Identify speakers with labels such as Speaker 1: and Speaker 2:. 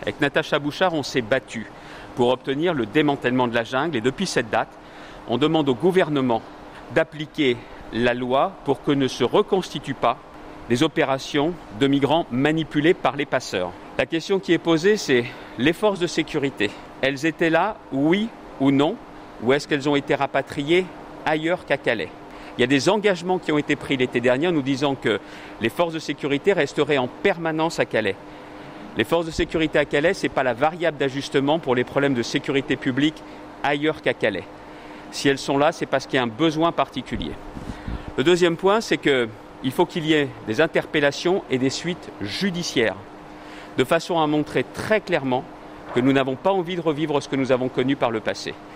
Speaker 1: Avec Natacha Bouchard, on s'est battu pour obtenir le démantèlement de la jungle et depuis cette date, on demande au gouvernement d'appliquer la loi pour que ne se reconstituent pas les opérations de migrants manipulés par les passeurs. La question qui est posée, c'est les forces de sécurité. Elles étaient là, oui ou non, ou est-ce qu'elles ont été rapatriées ailleurs qu'à Calais ? Il y a des engagements qui ont été pris l'été dernier en nous disant que les forces de sécurité resteraient en permanence à Calais. Les forces de sécurité à Calais, ce n'est pas la variable d'ajustement pour les problèmes de sécurité publique ailleurs qu'à Calais. Si elles sont là, c'est parce qu'il y a un besoin particulier. Le deuxième point, c'est qu'il faut qu'il y ait des interpellations et des suites judiciaires, de façon à montrer très clairement que nous n'avons pas envie de revivre ce que nous avons connu par le passé.